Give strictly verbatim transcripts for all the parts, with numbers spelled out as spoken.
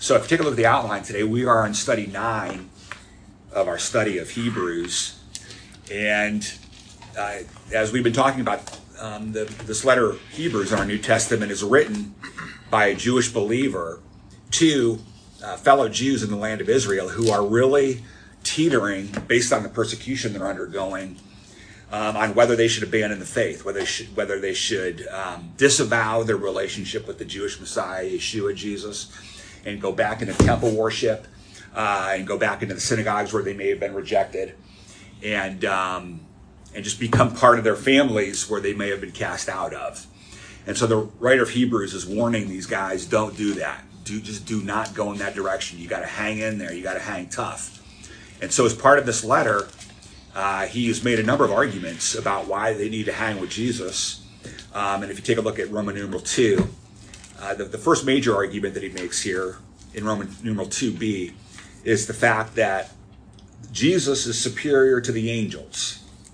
So if you take a look at the outline today, we are on study nine of our study of Hebrews. And uh, as we've been talking about, um, the, this letter of Hebrews in our New Testament is written by a Jewish believer to uh, fellow Jews in the land of Israel who are really teetering based on the persecution they're undergoing um, on whether they should abandon the faith, whether they should, whether they should um, disavow their relationship with the Jewish Messiah, Yeshua, Jesus, and go back into temple worship uh, and go back into the synagogues where they may have been rejected, and um, and just become part of their families where they may have been cast out of. And so the writer of Hebrews is warning these guys, don't do that. Do just do not go in that direction. You got to hang in there. You got to hang tough. And so as part of this letter, uh, he has made a number of arguments about why they need to hang with Jesus. Um, and if you take a look at Roman numeral two, uh, the, the first major argument that he makes here in Roman numeral two b is the fact that Jesus is superior to the angels.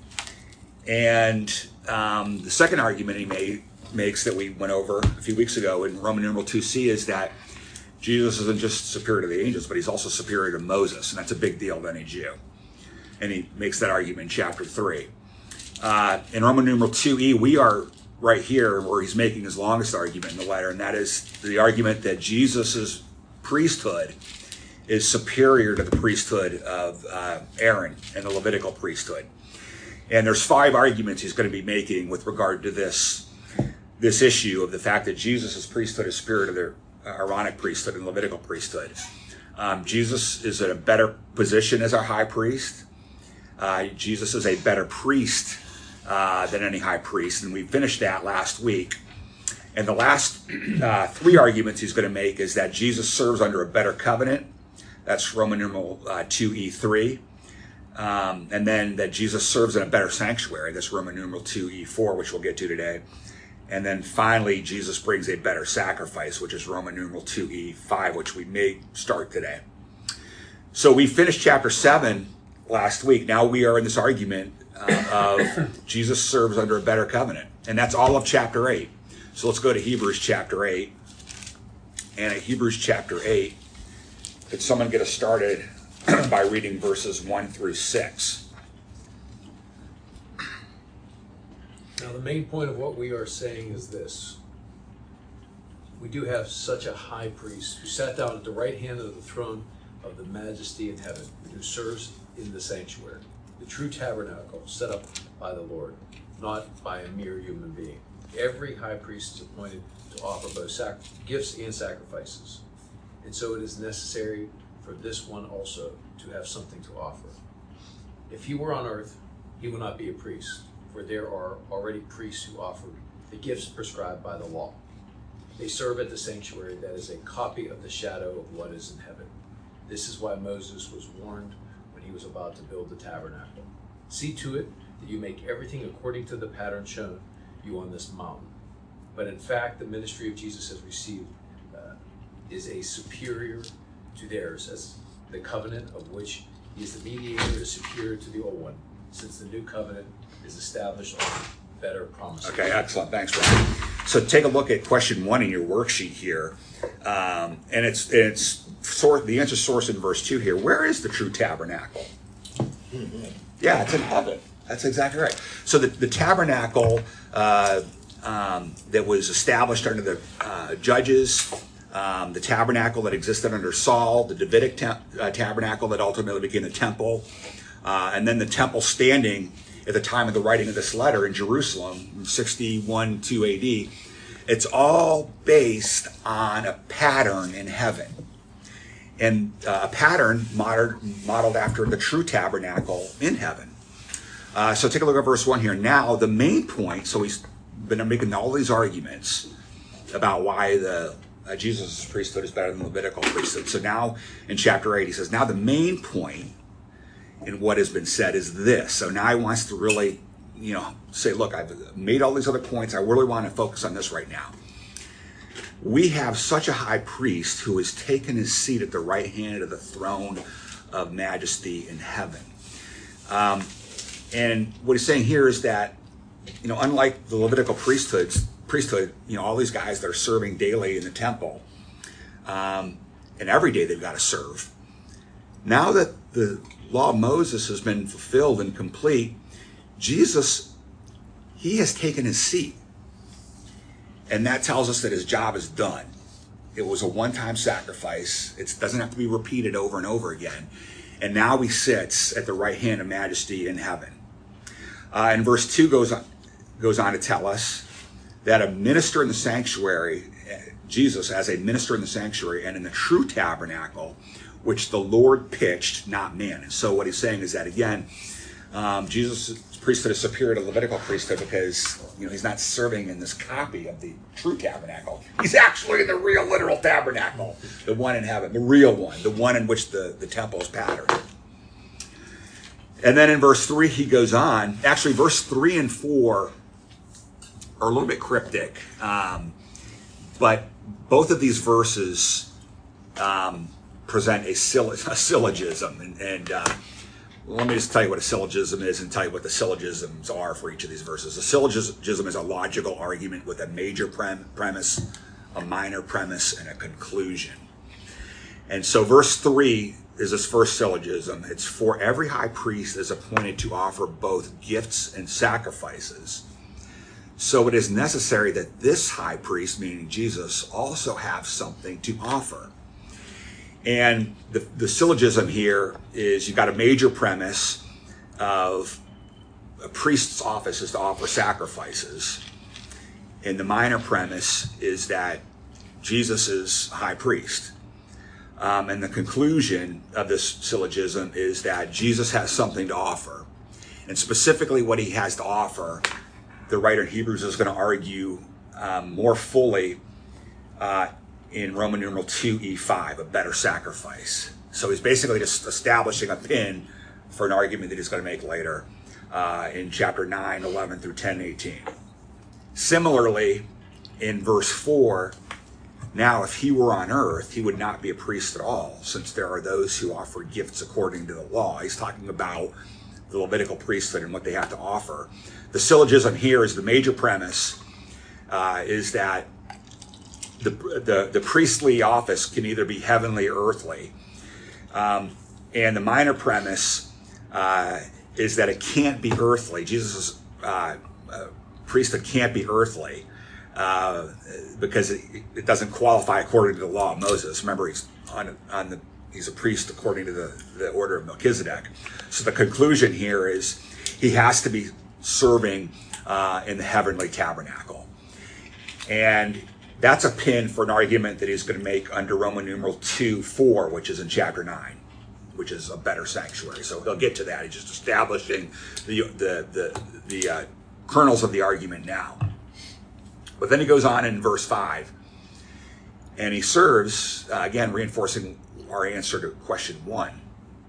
And um, the second argument he made, makes that we went over a few weeks ago in Roman numeral two c is that Jesus isn't just superior to the angels, but he's also superior to Moses, and that's a big deal to any Jew. And he makes that argument in chapter three. Uh, in Roman numeral two e, we are right here where he's making his longest argument in the letter, and that is the argument that Jesus' priesthood is superior to the priesthood of uh, Aaron and the Levitical priesthood. And there's five arguments he's going to be making with regard to this, this issue of the fact that Jesus' priesthood is superior to the Aaronic priesthood and Levitical priesthood. Um, Jesus is in a better position as our high priest. Uh, Jesus is a better priest uh, than any high priest, and we finished that last week. And the last uh, three arguments he's going to make is that Jesus serves under a better covenant. That's Roman numeral uh, two e three. Um, and then that Jesus serves in a better sanctuary. That's Roman numeral two e four, which we'll get to today. And then finally, Jesus brings a better sacrifice, which is Roman numeral two e five, which we may start today. So we finished chapter seven last week. Now we are in this argument uh, of Jesus serves under a better covenant. And that's all of chapter eight. So let's go to Hebrews chapter eight. And at Hebrews chapter eight, could someone get us started by reading verses one through six? Now, the main point of what we are saying is this. We do have such a high priest who sat down at the right hand of the throne of the majesty in heaven, who serves in the sanctuary, the true tabernacle set up by the Lord, not by a mere human being. Every high priest is appointed to offer both sac- gifts and sacrifices. And so it is necessary for this one also to have something to offer. If he were on earth, he would not be a priest, for there are already priests who offer the gifts prescribed by the law. They serve at the sanctuary that is a copy of the shadow of what is in heaven. This is why Moses was warned when he was about to build the tabernacle. See to it that you make everything according to the pattern shown you on this mountain. But in fact, the ministry of Jesus has received uh, is a superior to theirs, as the covenant of which he is the mediator is superior to the old one, since the new covenant is established on better promises. Okay, excellent. Thanks, Ron. So take a look at question one in your worksheet here. Um, and it's it's sort the answer source in verse two here. Where is the true tabernacle? Mm-hmm. Yeah, it's in heaven. That's exactly right. So the, the tabernacle uh, um, that was established under the uh, judges, Um, the tabernacle that existed under Saul, the Davidic ta- uh, tabernacle that ultimately became the temple, uh, and then the temple standing at the time of the writing of this letter in Jerusalem, sixty-one two A D. It's all based on a pattern in heaven, and uh, a pattern modeled, modeled after the true tabernacle in heaven. Uh, so take a look at verse one here. Now, the main point, so he's been making all these arguments about why the Uh, Jesus' priesthood is better than the Levitical priesthood. So now in chapter eight, he says, now the main point in what has been said is this. So now he wants to really, you know, say, look, I've made all these other points. I really want to focus on this right now. We have such a high priest who has taken his seat at the right hand of the throne of majesty in heaven. Um, and what he's saying here is that, you know, unlike the Levitical priesthoods, priesthood, you know, all these guys that are serving daily in the temple, um, and every day they've got to serve. Now that the law of Moses has been fulfilled and complete, Jesus, he has taken his seat. And that tells us that his job is done. It was a one-time sacrifice. It doesn't have to be repeated over and over again. And now he sits at the right hand of majesty in heaven. Uh, and verse two goes on, goes on to tell us that a minister in the sanctuary, Jesus as a minister in the sanctuary and in the true tabernacle, which the Lord pitched, not man. And so what he's saying is that, again, um, Jesus' priesthood is superior to Levitical priesthood because, you know, he's not serving in this copy of the true tabernacle. He's actually in the real, literal tabernacle, the one in heaven, the real one, the one in which the, the temple is patterned. And then in verse three, he goes on. Actually, verse three and four are a little bit cryptic. Um, but both of these verses um, present a, syll- a syllogism. And, and uh, let me just tell you what a syllogism is and tell you what the syllogisms are for each of these verses. A syllogism is a logical argument with a major prem- premise, a minor premise, and a conclusion. And so verse three is this first syllogism. It's for every high priest is appointed to offer both gifts and sacrifices. So it is necessary that this high priest, meaning Jesus, also have something to offer. And the, the syllogism here is you've got a major premise of a priest's office is to offer sacrifices. And the minor premise is that Jesus is high priest. Um, and the conclusion of this syllogism is that Jesus has something to offer. And specifically what he has to offer, the writer in Hebrews is going to argue um, more fully uh, in Roman numeral two E five, a better sacrifice. So he's basically just establishing a pin for an argument that he's going to make later uh, in chapter nine, eleven through ten, eighteen. Similarly, in verse four, now if he were on earth, he would not be a priest at all, since there are those who offer gifts according to the law. He's talking about the Levitical priesthood and what they have to offer. The syllogism here is the major premise uh, is that the, the the priestly office can either be heavenly or earthly. Um, and the minor premise uh, is that it can't be earthly. Jesus' uh, uh, priesthood can't be earthly uh, because it, it doesn't qualify according to the law of Moses. Remember, he's on, on the he's a priest according to the, the order of Melchizedek. So the conclusion here is he has to be serving uh, in the heavenly tabernacle. And that's a pin for an argument that he's going to make under Roman numeral two four, which is in chapter nine, which is a better sanctuary. So he'll get to that. He's just establishing the the the, the uh, kernels of the argument now. But then he goes on in verse five, and he serves, uh, again, reinforcing our answer to question one.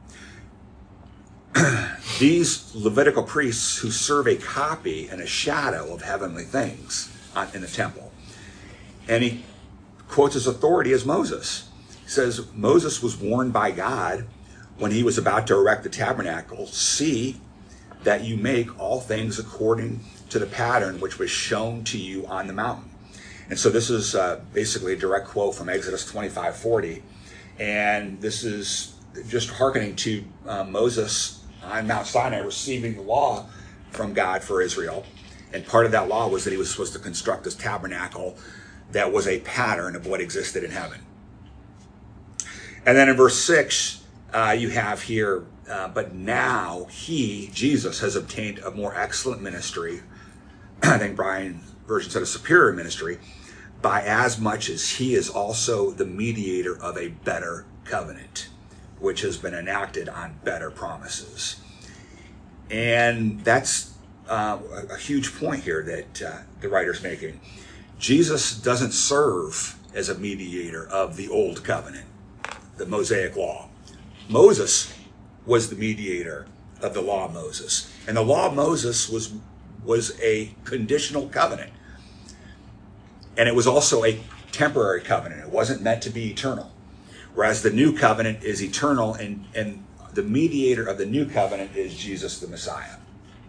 These Levitical priests who serve a copy and a shadow of heavenly things in the temple. And he quotes his authority as Moses. He says, Moses was warned by God when he was about to erect the tabernacle, see that you make all things according to the pattern which was shown to you on the mountain. And so this is uh, basically a direct quote from Exodus twenty-five forty. And this is just hearkening to uh, Moses on Mount Sinai receiving the law from God for Israel. And part of that law was that he was supposed to construct this tabernacle that was a pattern of what existed in heaven. And then in verse six, uh, you have here, uh, but now he, Jesus, has obtained a more excellent ministry. I think Brian's version said a superior ministry, by as much as he is also the mediator of a better covenant, which has been enacted on better promises. And that's uh, a, a huge point here that uh, the writer's making. Jesus doesn't serve as a mediator of the old covenant, the Mosaic law. Moses was the mediator of the law of Moses. And the law of Moses was, was a conditional covenant. And it was also a temporary covenant. It wasn't meant to be eternal. Whereas the new covenant is eternal, and, and the mediator of the new covenant is Jesus the Messiah.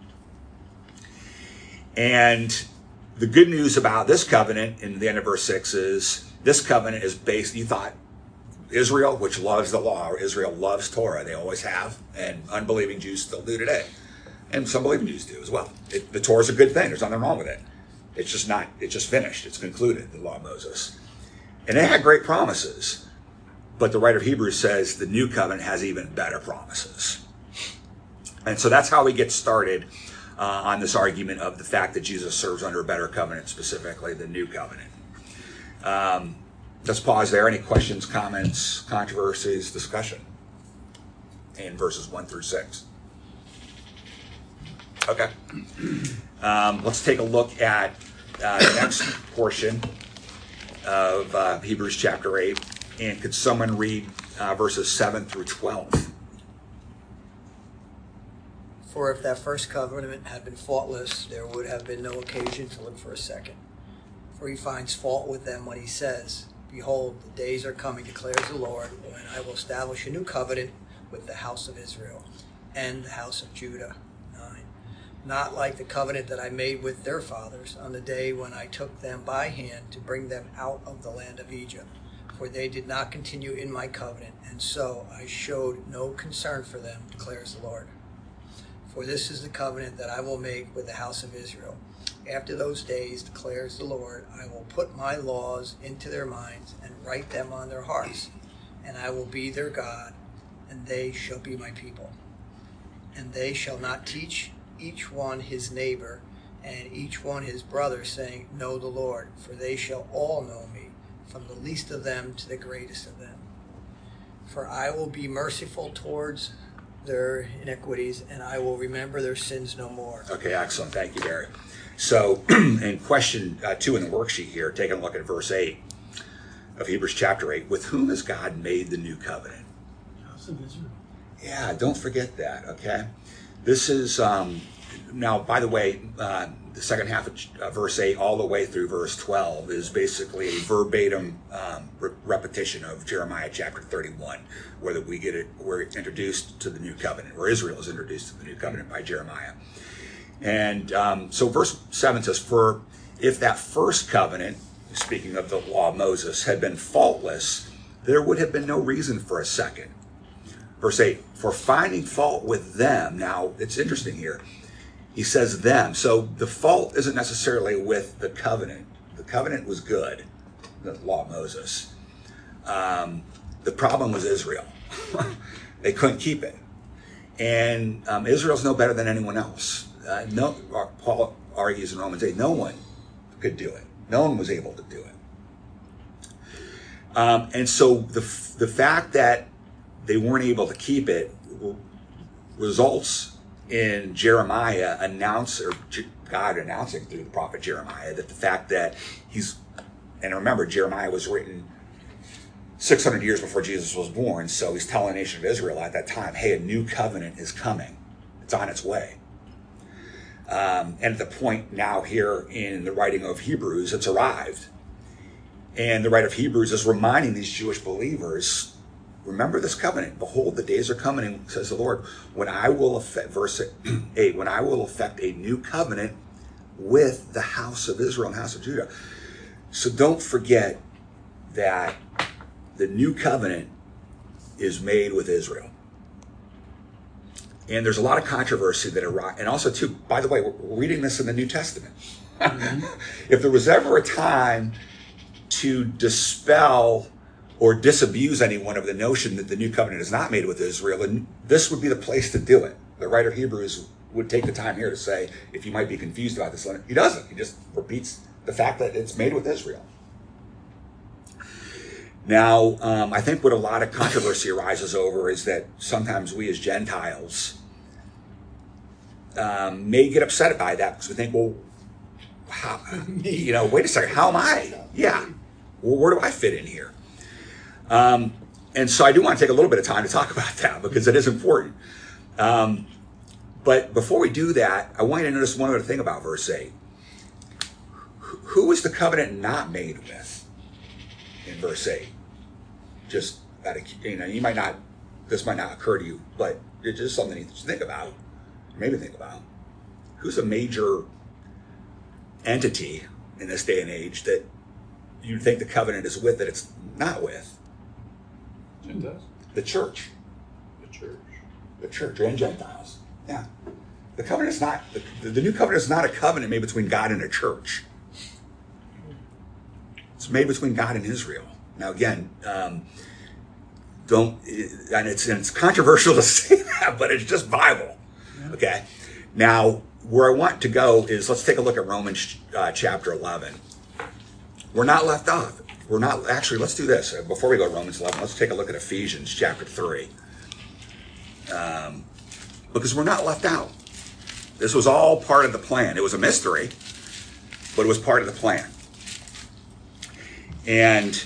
And the good news about this covenant in the end of verse six is this covenant is based, you thought Israel, which loves the law, or Israel loves Torah, they always have, and unbelieving Jews still do today. And some believing Jews do as well. It, the Torah is a good thing. There's nothing wrong with it. It's just not, it's just finished. It's concluded, the law of Moses. And it had great promises. But the writer of Hebrews says the new covenant has even better promises. And so that's how we get started uh, on this argument of the fact that Jesus serves under a better covenant, specifically the new covenant. Um, let's pause there. Any questions, comments, controversies, discussion in verses one through six? Okay. Um, let's take a look at uh, the next portion of uh, Hebrews chapter eight. And could someone read uh, verses seven through twelve? For if that first covenant had been faultless, there would have been no occasion to look for a second. For he finds fault with them when he says, Behold, the days are coming, declares the Lord, when I will establish a new covenant with the house of Israel and the house of Judah. nine. Not like the covenant that I made with their fathers on the day when I took them by hand to bring them out of the land of Egypt. For they did not continue in my covenant, and so I showed no concern for them, declares the Lord. For this is the covenant that I will make with the house of Israel. After those days, declares the Lord, I will put my laws into their minds and write them on their hearts, and I will be their God, and they shall be my people. And they shall not teach each one his neighbor, and each one his brother, saying, Know the Lord, for they shall all know me, from the least of them to the greatest of them. For I will be merciful towards their iniquities, and I will remember their sins no more. Okay, excellent. Thank you, Barry. So, in question uh, two in the worksheet here, taking a look at verse eight of Hebrews chapter eight, with whom has God made the new covenant? House of Israel. Yeah, don't forget that, okay? This is, um, now, by the way, uh, the second half of uh, verse eight all the way through verse twelve is basically a verbatim um, re- repetition of Jeremiah chapter thirty-one, where we get it, we're introduced to the new covenant, where Israel is introduced to the new covenant by Jeremiah. And um, so verse seven says, For if that first covenant, speaking of the law of Moses, had been faultless, there would have been no reason for a second. Verse eight, for finding fault with them. Now, it's interesting here. He says them. So the fault isn't necessarily with the covenant. The covenant was good, the law of Moses. Um, the problem was Israel. They couldn't keep it. And um, Israel's no better than anyone else. Uh, no, Paul argues in Romans eight, no one could do it. No one was able to do it. Um, and so the the fact that they weren't able to keep it results in Jeremiah announce, or God announcing through the prophet Jeremiah, that the fact that he's, and remember, Jeremiah was written six hundred years before Jesus was born, so he's telling the nation of Israel at that time, hey, a new covenant is coming. It's on its way. Um, and at the point now here in the writing of Hebrews, it's arrived. And the writer of Hebrews is reminding these Jewish believers, remember this covenant. Behold, the days are coming, says the Lord, when I will effect, verse eight, when I will effect a new covenant with the house of Israel and house of Judah. So don't forget that the new covenant is made with Israel. And there's a lot of controversy that arises. And also, too, by the way, we're reading this in the New Testament. Mm-hmm. If there was ever a time to dispel or disabuse anyone of the notion that the new covenant is not made with Israel, and this would be the place to do it. The writer of Hebrews would take the time here to say, if you might be confused about this, he doesn't. He just repeats the fact that it's made with Israel. Now, um, I think what a lot of controversy arises over is that sometimes we as Gentiles um, may get upset by that because we think, well, how, you know, wait a second, how am I? Yeah, well, where do I fit in here? Um, and so I do want to take a little bit of time to talk about that because it is important. Um, but before we do that, I want you to notice one other thing about verse eight. Who was the covenant not made with in verse eight? Just, out of, you know, you might not, this might not occur to you, but it's just something to think about, maybe think about. Who's a major entity in this day and age that you think the covenant is with that it's not with? Gentiles? The church. The church. The church and Gentiles. Yeah. The covenant is not, the, the new covenant is not a covenant made between God and a church. It's made between God and Israel. Now again, um, don't, and it's, and it's controversial to say that, but it's just Bible. Okay. Now, where I want to go is, let's take a look at Romans uh, chapter eleven. We're not left off. We're not, actually, let's do this. Before we go to Romans eleven, let's take a look at Ephesians chapter three. Um, because we're not left out. This was all part of the plan. It was a mystery, but it was part of the plan. And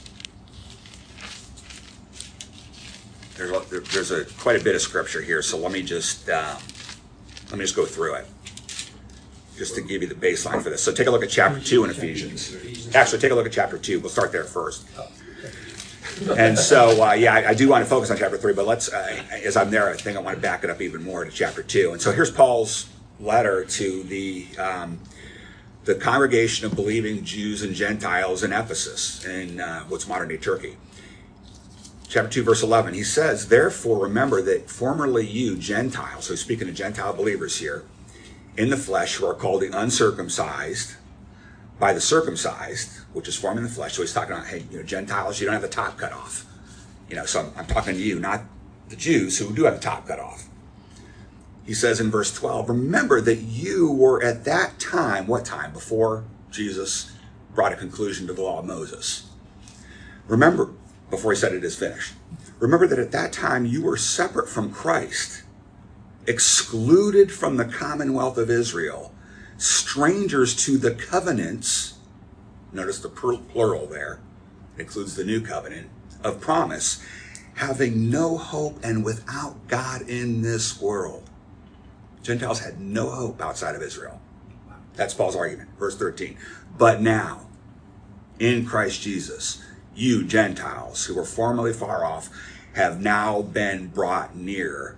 there's a, there's a quite a bit of scripture here, so let me just um, let me just go through it, just to give you the baseline for this. So take a look at chapter two in Ephesians. Actually, take a look at chapter two. We'll start there first. And so, uh, yeah, I, I do want to focus on chapter three, but let's, uh, as I'm there, I think I want to back it up even more to chapter two. And so here's Paul's letter to the um, the congregation of believing Jews and Gentiles in Ephesus, in uh, what's modern-day Turkey. Chapter two, verse eleven, he says, therefore remember that formerly you, Gentiles, so he's speaking to Gentile believers here, in the flesh, who are called the uncircumcised by the circumcised, which is formed in the flesh. So he's talking about, hey, you know, Gentiles, you don't have the top cut off. You know, so I'm, I'm talking to you, not the Jews who do have the top cut off. He says in verse twelve, remember that you were at that time, what time? Before Jesus brought a conclusion to the law of Moses. Remember, before he said it is finished. Remember that at that time you were separate from Christ, excluded from the commonwealth of Israel, strangers to the covenants, notice the plural there, it includes the new covenant, of promise, having no hope and without God in this world. Gentiles had no hope outside of Israel. That's Paul's argument. Verse thirteen. But now, in Christ Jesus, you Gentiles who were formerly far off have now been brought near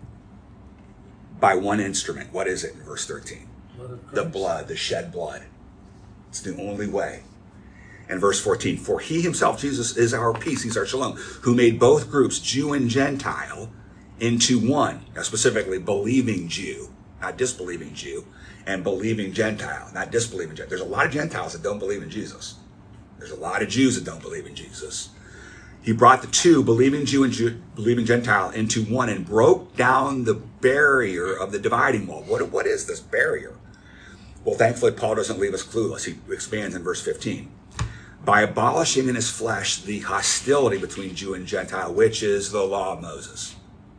by one instrument. What is it in verse thirteen? The blood, the shed blood. It's the only way. And verse fourteen, for he himself, Jesus, is our peace, he's our shalom, who made both groups, Jew and Gentile, into one. Now specifically, believing Jew, not disbelieving Jew, and believing Gentile, not disbelieving Gentile. There's a lot of Gentiles that don't believe in Jesus. There's a lot of Jews that don't believe in Jesus. He brought the two, believing Jew and Jew, believing Gentile, into one and broke down the barrier of the dividing wall. What, what is this barrier? Well, thankfully, Paul doesn't leave us clueless. He expands in verse fifteen. By abolishing in his flesh the hostility between Jew and Gentile, which is the law of Moses.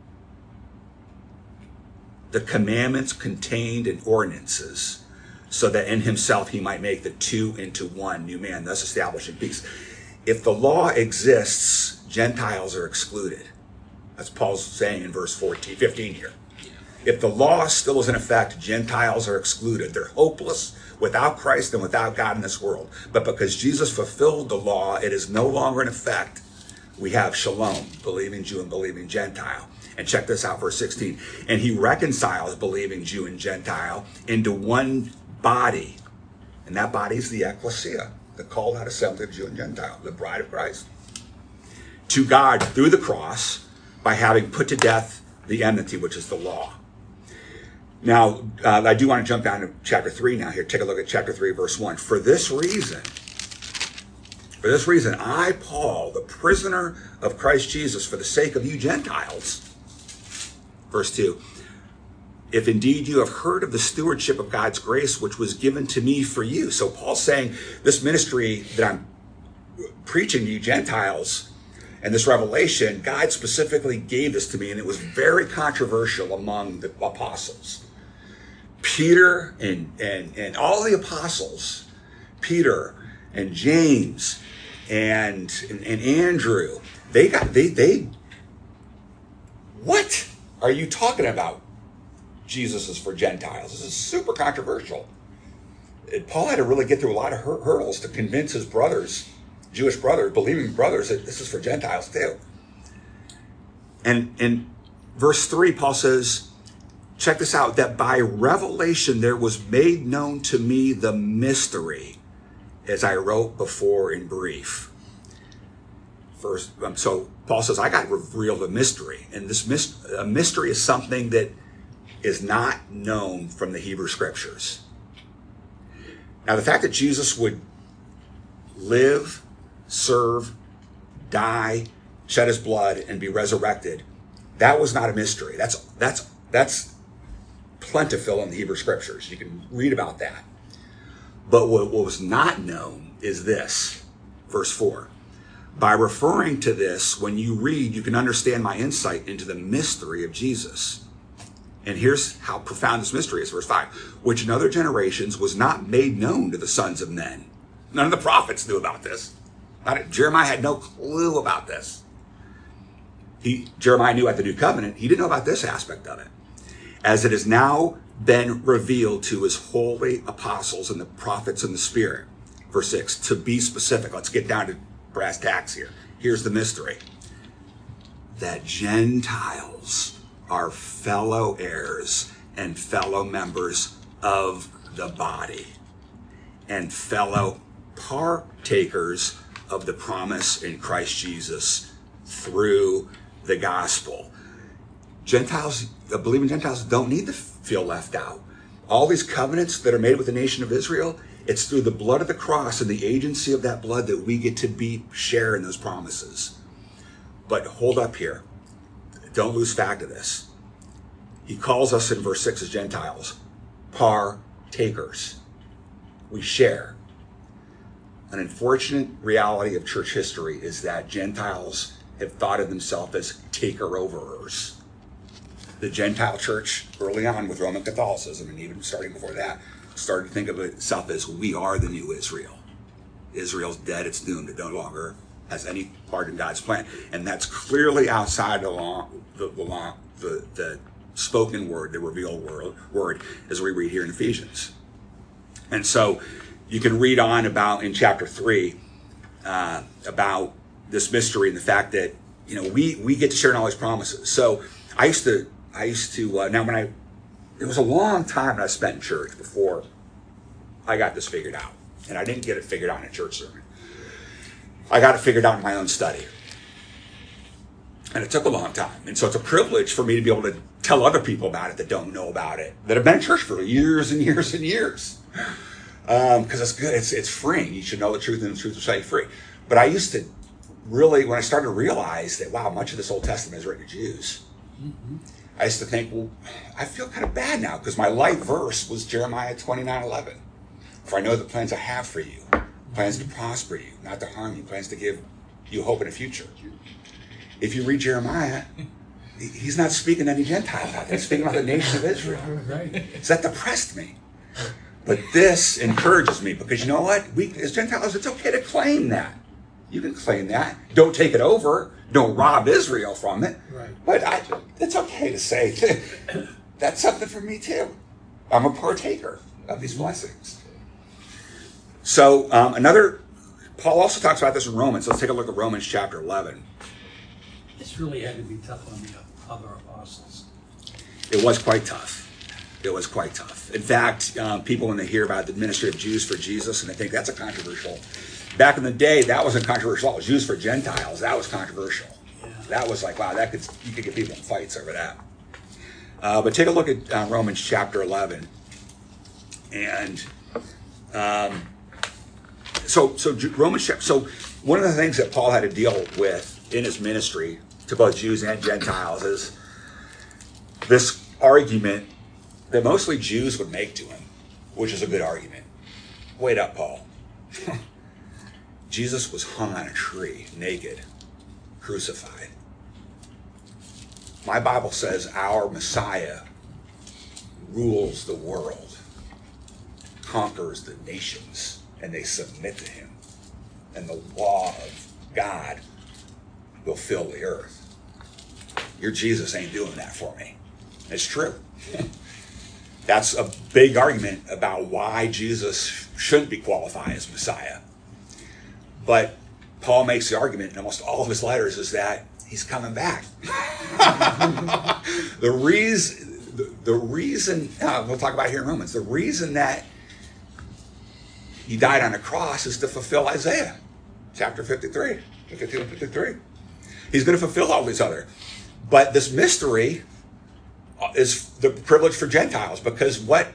The commandments contained in ordinances, so that in himself he might make the two into one new man, thus establishing peace. If the law exists, Gentiles are excluded. That's Paul's saying in verse fourteen, fifteen here. If the law still is in effect, Gentiles are excluded. They're hopeless without Christ and without God in this world. But because Jesus fulfilled the law, it is no longer in effect. We have shalom, believing Jew and believing Gentile. And check this out, verse sixteen. And he reconciles believing Jew and Gentile into one body. And that body is the ecclesia, the called out assembly of Jew and Gentile, the bride of Christ. To God through the cross, by having put to death the enmity, which is the law. Now, uh, I do want to jump down to chapter three now here. Take a look at chapter three, verse one. For this reason, for this reason, I, Paul, the prisoner of Christ Jesus, for the sake of you Gentiles. Verse two. If indeed you have heard of the stewardship of God's grace, which was given to me for you. So Paul's saying this ministry that I'm preaching to you Gentiles and this revelation, God specifically gave this to me, and it was very controversial among the apostles. Peter and, and, and all the apostles, Peter and James and, and, and Andrew, they got, they, they, what are you talking about? Jesus is for Gentiles. This is super controversial. And Paul had to really get through a lot of hur- hurdles to convince his brothers, Jewish brothers, believing brothers, that this is for Gentiles too. And in verse three, Paul says, check this out, that by revelation there was made known to me the mystery, as I wrote before in brief. First, um, so Paul says, I got revealed a mystery. And this mis- a mystery is something that is not known from the Hebrew scriptures. Now, the fact that Jesus would live, serve, die, shed his blood, and be resurrected, that was not a mystery. That's that's that's plentiful in the Hebrew scriptures. You can read about that. But what, what was not known is this, verse four. By referring to this, when you read, you can understand my insight into the mystery of Jesus. And here's how profound this mystery is, verse five, which in other generations was not made known to the sons of men. None of the prophets knew about this. Not, Jeremiah had no clue about this. He, Jeremiah knew at the New Covenant, he didn't know about this aspect of it. As it has now been revealed to his holy apostles and the prophets in the Spirit. Verse six, to be specific, let's get down to brass tacks here. Here's the mystery. That Gentiles are fellow heirs and fellow members of the body and fellow partakers of the promise in Christ Jesus through the gospel. Gentiles, the believing Gentiles don't need to feel left out. All these covenants that are made with the nation of Israel, it's through the blood of the cross and the agency of that blood that we get to be share in those promises. But hold up here. Don't lose fact of this. He calls us in verse six as Gentiles, partakers. We share. An unfortunate reality of church history is that Gentiles have thought of themselves as taker-overers. The Gentile church early on with Roman Catholicism, and even starting before that, started to think of itself as we are the new Israel. Israel's dead, it's doomed, it no longer has any part in God's plan. And that's clearly outside the law, the, the law, the, the spoken word, the revealed word, word, as we read here in Ephesians. And so you can read on about in chapter three uh, about this mystery and the fact that, you know, we, we get to share in all these promises. So I used to, I used to, uh, now when I, it was a long time that I spent in church before I got this figured out. And I didn't get it figured out in a church sermon. I got it figured out in my own study. And it took a long time. And so it's a privilege for me to be able to tell other people about it that don't know about it, that have been in church for years and years and years. Um, because it's good. It's, it's freeing. You should know the truth, and the truth will set you free. But I used to really, when I started to realize that, wow, much of this Old Testament is written to Jews. Mm-hmm. I used to think, well, I feel kind of bad now because my life verse was Jeremiah twenty-nine eleven. For I know the plans I have for you, plans to prosper you, not to harm you, plans to give you hope in a future. If you read Jeremiah, he's not speaking to any Gentile about that. He's speaking about the nation of Israel. Right. So that depressed me. But this encourages me because you know what? We as Gentiles, it's okay to claim that. You can claim that. Don't take it over. Don't rob Israel from it. Right. But I, it's okay to say that's something for me too. I'm a partaker of these blessings. So um, another, Paul also talks about this in Romans. Let's take a look at Romans chapter eleven. This really had to be tough on the other apostles. It was quite tough. It was quite tough. In fact, um, people, when they hear about the ministry of Jews for Jesus, and they think that's a controversial. Back in the day, that wasn't controversial. Jews for Gentiles, that was controversial. Yeah. That was like, wow, that could you could get people in fights over that. Uh, but take a look at uh, Romans chapter eleven, and um, so so Romans chapter. So one of the things that Paul had to deal with in his ministry to both Jews and Gentiles is this argument that mostly Jews would make to him, which is a good argument. Wait up, Paul. Jesus was hung on a tree, naked, crucified. My Bible says our Messiah rules the world, conquers the nations, and they submit to him. And the law of God will fill the earth. Your Jesus ain't doing that for me. It's true. That's a big argument about why Jesus shouldn't be qualified as Messiah. But Paul makes the argument in almost all of his letters is that he's coming back. the reason, the, the reason, uh, we'll talk about it here in Romans, the reason that he died on a cross is to fulfill Isaiah chapter fifty-three, fifty-two and fifty-three. He's going to fulfill all these other. But this mystery is the privilege for Gentiles, because what,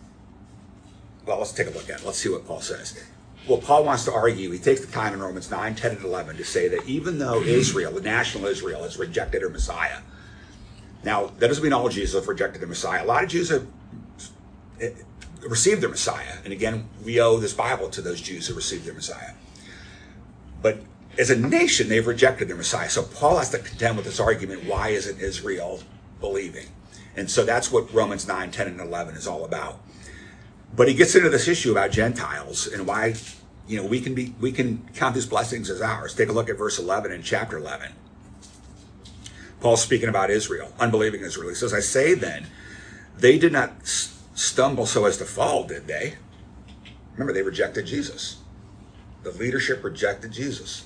well, let's take a look at it. Let's see what Paul says. Well, Paul wants to argue, he takes the time in Romans nine, ten, and eleven to say that even though Israel, the national Israel, has rejected their Messiah, now, that doesn't mean all Jews have rejected their Messiah. A lot of Jews have received their Messiah. And again, we owe this Bible to those Jews who received their Messiah. But as a nation, they've rejected their Messiah. So Paul has to contend with this argument, why isn't Israel believing? And so that's what Romans nine, ten, and eleven is all about. But he gets into this issue about Gentiles and why, you know, we can be we can count these blessings as ours. Take a look at verse eleven in chapter eleven. Paul's speaking about Israel, unbelieving Israel. He says, I say then, they did not stumble so as to fall, did they? Remember, they rejected Jesus. The leadership rejected Jesus.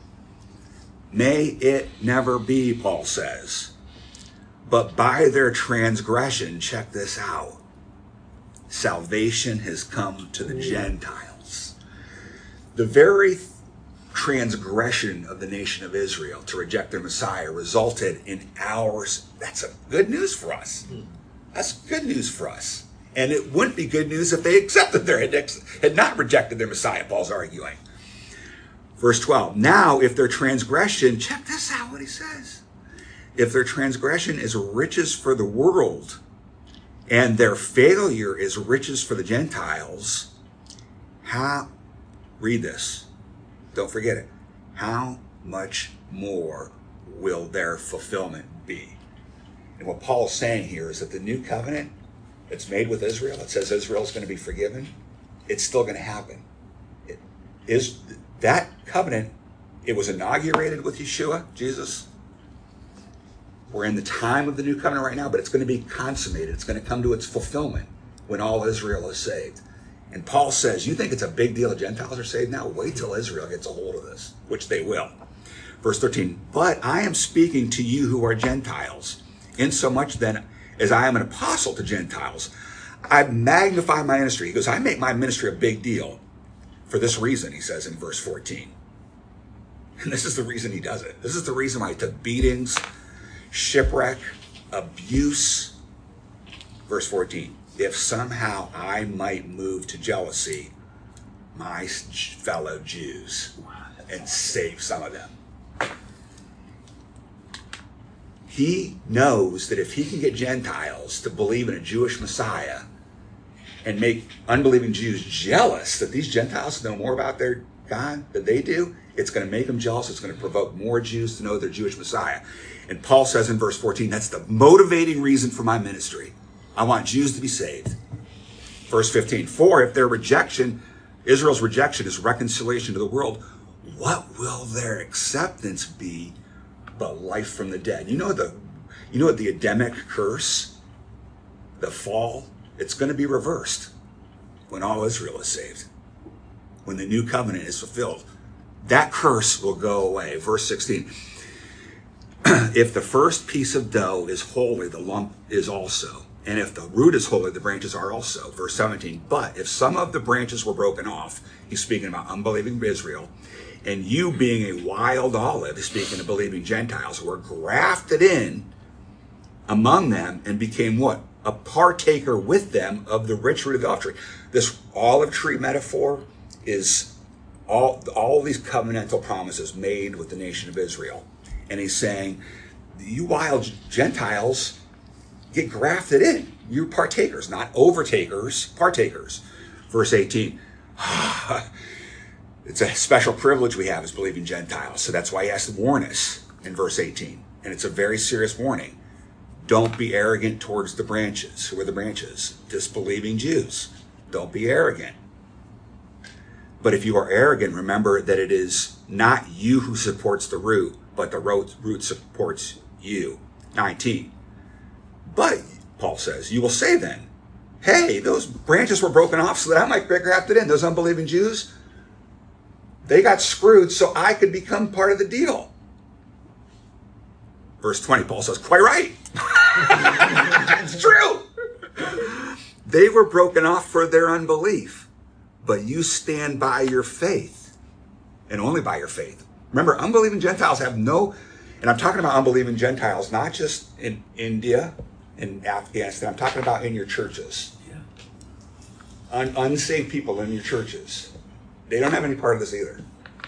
May it never be, Paul says. But by their transgression, check this out, salvation has come to the Gentiles. The very transgression of the nation of Israel to reject their Messiah resulted in ours. That's a good news for us. That's good news for us. And it wouldn't be good news if they accepted their, had not rejected their Messiah, Paul's arguing. Verse twelve, now if their transgression, check this out what he says. If their transgression is riches for the world and their failure is riches for the Gentiles, how, read this, don't forget it, how much more will their fulfillment be? And what Paul is saying here is that the new covenant that's made with Israel, it says Israel is going to be forgiven, it's still going to happen. It is that covenant, it was inaugurated with Yeshua, Jesus. We're in the time of the new covenant right now, but it's going to be consummated. It's going to come to its fulfillment when all Israel is saved. And Paul says, you think it's a big deal that Gentiles are saved now? Wait till Israel gets a hold of this, which they will. Verse thirteen, but I am speaking to you who are Gentiles, insomuch then as I am an apostle to Gentiles. I magnify my ministry. He goes, I make my ministry a big deal for this reason, he says in verse fourteen. And this is the reason he does it. This is the reason why he took beatings, shipwreck, abuse. Verse fourteen, if somehow I might move to jealousy my fellow Jews and save some of them. He knows that if he can get Gentiles to believe in a Jewish Messiah and make unbelieving Jews jealous that these Gentiles know more about their God than they do, it's going to make them jealous. It's going to provoke more Jews to know their Jewish Messiah. And Paul says in verse fourteen, that's the motivating reason for my ministry. I want Jews to be saved. Verse fifteen, for if their rejection, Israel's rejection is reconciliation to the world, what will their acceptance be but life from the dead? You know the, you know the Adamic curse, the fall, it's going to be reversed when all Israel is saved, when the new covenant is fulfilled. That curse will go away. Verse sixteen, if the first piece of dough is holy, the lump is also. And if the root is holy, the branches are also. Verse seventeen, but if some of the branches were broken off, he's speaking about unbelieving Israel, and you being a wild olive, he's speaking of believing Gentiles, were grafted in among them and became what? A partaker with them of the rich root of the olive tree. This olive tree metaphor is all, all these covenantal promises made with the nation of Israel. And he's saying, you wild Gentiles, get grafted in. You're partakers, not overtakers, partakers. Verse eighteen, it's a special privilege we have as believing Gentiles. So that's why he has to warn us in verse eighteen. And it's a very serious warning. Don't be arrogant towards the branches. Who are the branches? Disbelieving Jews. Don't be arrogant. But if you are arrogant, remember that it is not you who supports the root, but the root supports you. nineteen. But, Paul says, you will say then, hey, those branches were broken off so that I might get grafted in. Those unbelieving Jews, they got screwed so I could become part of the deal. Verse twenty, Paul says, quite right. It's true. They were broken off for their unbelief, but you stand by your faith, and only by your faith. Remember, unbelieving Gentiles have no, And I'm talking about unbelieving Gentiles, not just in India and Afghanistan. I'm talking about in your churches. Yeah. Un- unsaved people in your churches. They don't have any part of this either.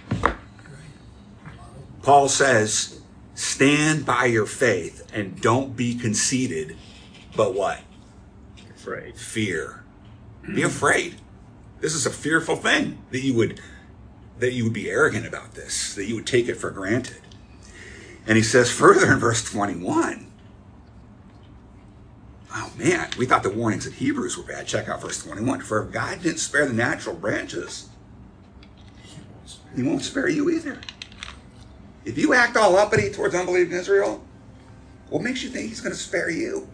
Paul says, stand by your faith and don't be conceited, but what? Afraid. Fear. Be afraid. This is a fearful thing that you would that you would be arrogant about this, that you would take it for granted. And he says further in verse twenty-one, oh man, we thought the warnings in Hebrews were bad. Check out verse twenty-one. For if God didn't spare the natural branches, he won't spare you either. If you act all uppity towards unbelieving Israel, what makes you think he's going to spare you?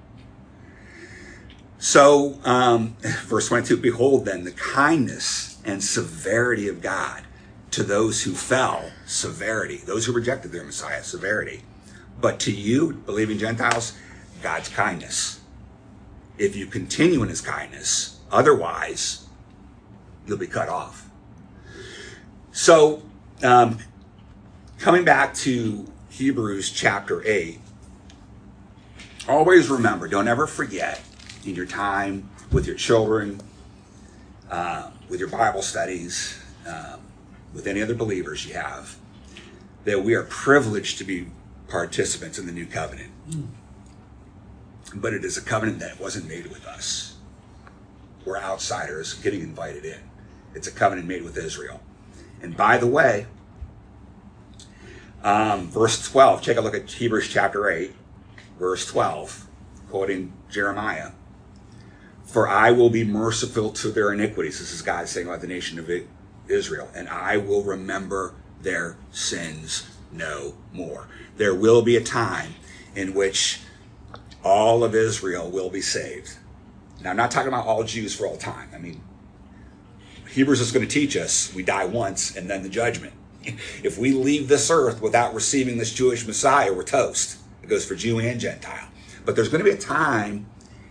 So, um, verse twenty-two, behold then the kindness and severity of God to those who fell, severity. Those who rejected their Messiah, severity. But to you, believing Gentiles, God's kindness. If you continue in his kindness, otherwise, you'll be cut off. So, um, coming back to Hebrews chapter eight, always remember, don't ever forget in your time with your children, uh, with your Bible studies, um, with any other believers you have, that we are privileged to be participants in the new covenant. Mm. But it is a covenant that wasn't made with us. We're outsiders getting invited in. It's a covenant made with Israel. And by the way, um, verse twelve, take a look at Hebrews chapter eight, verse twelve, quoting Jeremiah. For I will be merciful to their iniquities. This is God saying about the nation of Israel. And I will remember their sins no more. There will be a time in which all of Israel will be saved. Now, I'm not talking about all Jews for all time. I mean, Hebrews is going to teach us we die once and then the judgment. If we leave this earth without receiving this Jewish Messiah, we're toast. It goes for Jew and Gentile. But there's going to be a time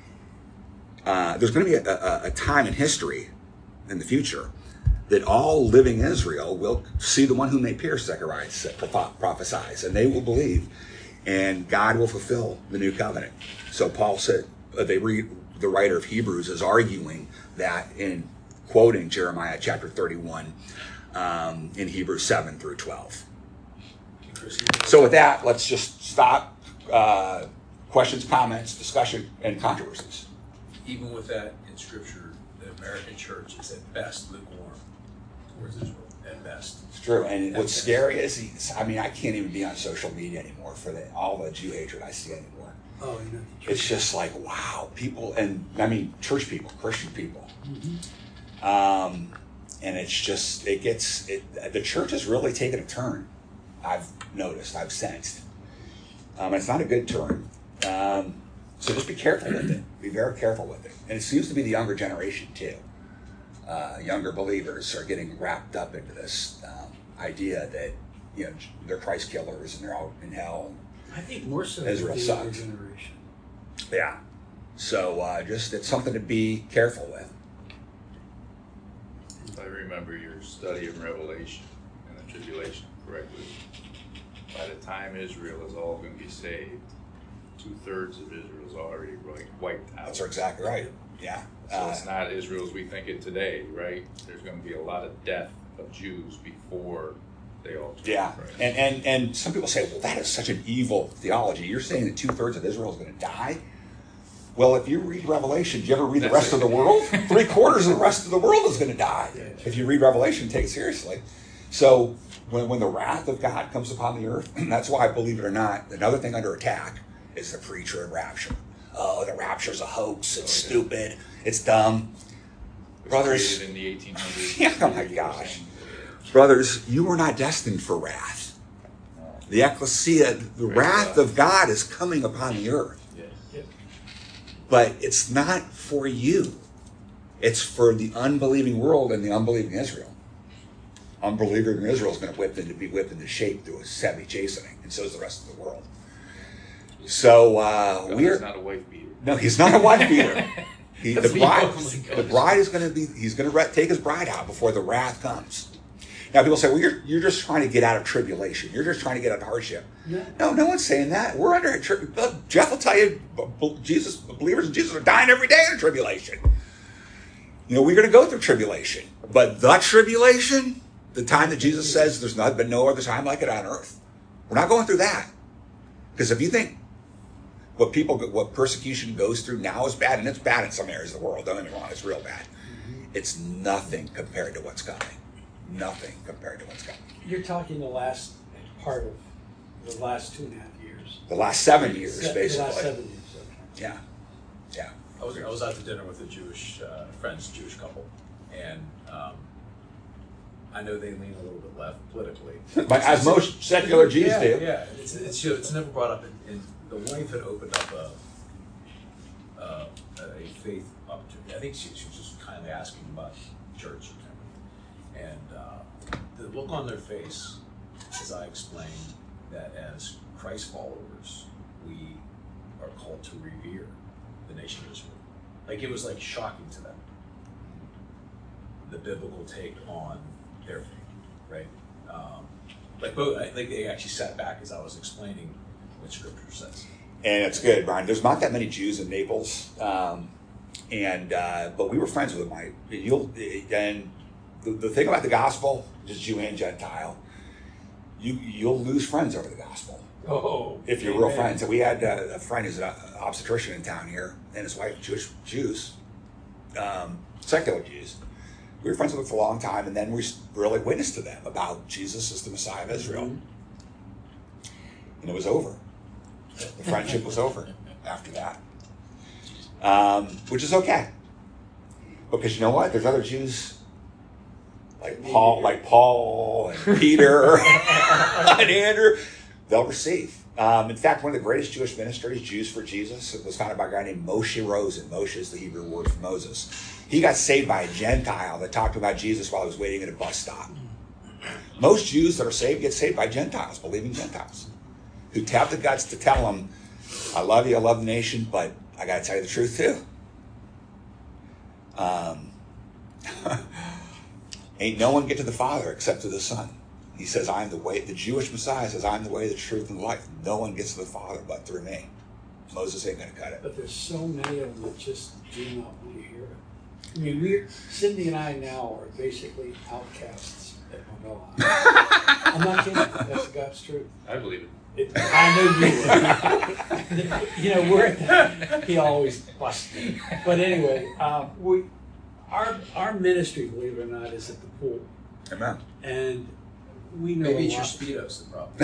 Uh, there's going to be a, a, a time in history in the future that all living Israel will see the one whom they pierced, Zechariah prophesies, and they will believe, and God will fulfill the new covenant. So Paul said, uh, they read, the writer of Hebrews is arguing that in quoting Jeremiah chapter thirty-one um, in Hebrews seven through twelve. So with that, let's just stop. Uh, questions, comments, discussion, and controversies. Even with that in Scripture, the American church is at best lukewarm towards Israel, at best. It's true. And what's scary is, he's, I mean, I can't even be on social media anymore for the, all the Jew hatred I see anymore. Oh, you know. It's just like, wow, people, and I mean, church people, Christian people. Mm-hmm. Um, and it's just, it gets, it, the church has really taken a turn. I've noticed, I've sensed. Um, it's not a good turn. Um, So just be careful with it. Be very careful with it. And it seems to be the younger generation too. Uh, younger believers are getting wrapped up into this um, idea that, you know, they're Christ killers and they're all in hell. I think more so Israel with the younger sucks. generation. Yeah. So uh, just it's something to be careful with. If I remember your study of Revelation and the tribulation correctly, by the time Israel is all going to be saved, two-thirds of Israel is already wiped out. That's exactly right. Yeah. So Uh, it's not Israel as we think it today, right? There's going to be a lot of death of Jews before they all turn yeah. to Christ. And, and, and some people say, well, that is such an evil theology. You're saying that two-thirds of Israel is going to die? Well, if you read Revelation, do you ever read the rest of the world? Three quarters of the rest of the world is going to die. If you read Revelation, take it seriously. So when, when the wrath of God comes upon the earth, that's why, believe it or not, another thing under attack is the pre-trib rapture. Oh, the rapture's a hoax. It's Oh, yeah. stupid. It's dumb. It was Brothers, created in the eighteen hundreds. yeah, oh my gosh. Brothers, you were not destined for wrath. The ecclesia, the Praise wrath God. of God is coming upon the earth. Yes. But it's not for you. It's for the unbelieving world and the unbelieving Israel. Unbelieving Israel is going to whip into, be whipped into shape through a heavy chastening, and so is the rest of the world. So uh, God we're is not a wife beater. no, he's not a wife beater. He, the That's bride, the- the bride is going to be. He's going to take his bride out before the wrath comes. Now people say, well, you're, you're just trying to get out of tribulation. You're just trying to get out of hardship. Yeah. No, no one's saying that. We're under a tri- Jeff will tell you, Jesus, believers in Jesus are dying every day in tribulation. You know, we're going to go through tribulation. But the tribulation, the time that Jesus says there's not been no other time like it on earth, we're not going through that. Because if you think what people, what persecution goes through now is bad, and it's bad in some areas of the world, don't get me wrong, it's real bad. It's nothing compared to what's coming. Nothing compared to what's coming. You're talking the last part of the last two and a half years. The last seven years, Se- basically. The last seven years, okay. Yeah, yeah. I was, I was out to dinner with a Jewish uh, friends, Jewish couple, and um, I know they lean a little bit left politically. But as most secular Jews yeah, do. Yeah, it's, it's, you know, it's never brought up. In, in the wife had opened up a, uh, a faith opportunity. I think she, she was just kindly asking about church and everything. And uh, the look on their face as I explained that as Christ followers, we are called to revere the nation of Israel. Like it was like shocking to them, the biblical take on their faith, right? Um, like both, I think they actually sat back as I was explaining what Scripture says. And it's good, Brian. There's not that many Jews in Naples, um, and uh, but we were friends with them. I, you'll and the, the thing about the gospel, just Jew and Gentile, you you'll lose friends over the gospel. Oh, If you're real friends. And we had uh, a friend who's an obstetrician in town here, and his wife, Jewish Jews, um, secular Jews. We were friends with them for a long time, and then we really witnessed to them about Jesus as the Messiah of Israel. Mm-hmm. And it was over. The friendship was over after that, um, which is okay. Because you know what? There's other Jews like Paul, like Paul and Peter and Andrew. They'll receive. Um, in fact, one of the greatest Jewish ministries, Jews for Jesus, it was founded by a guy named Moshe Rosen. Moshe is the Hebrew word for Moses. He got saved by a Gentile that talked about Jesus while he was waiting at a bus stop. Most Jews that are saved get saved by Gentiles, believing Gentiles, who have the guts to tell them, I love you, I love the nation, but I got to tell you the truth too. Um, ain't no one get to the Father except through the Son. He says, I'm the way. The Jewish Messiah says, I'm the way, the truth, and the life. No one gets to the Father but through me. Moses ain't going to cut it. But there's so many of them that just do not want to hear it. I mean, we're, Cindy and I now are basically outcasts at Manoa. I'm not kidding. That's God's truth. I believe it. It, I know you would. You know, we're at that. He always busts me. But anyway, um, we, our, our ministry, believe it or not, is at the pool. Amen. And we know Maybe a it's your lot. Speedos, the problem.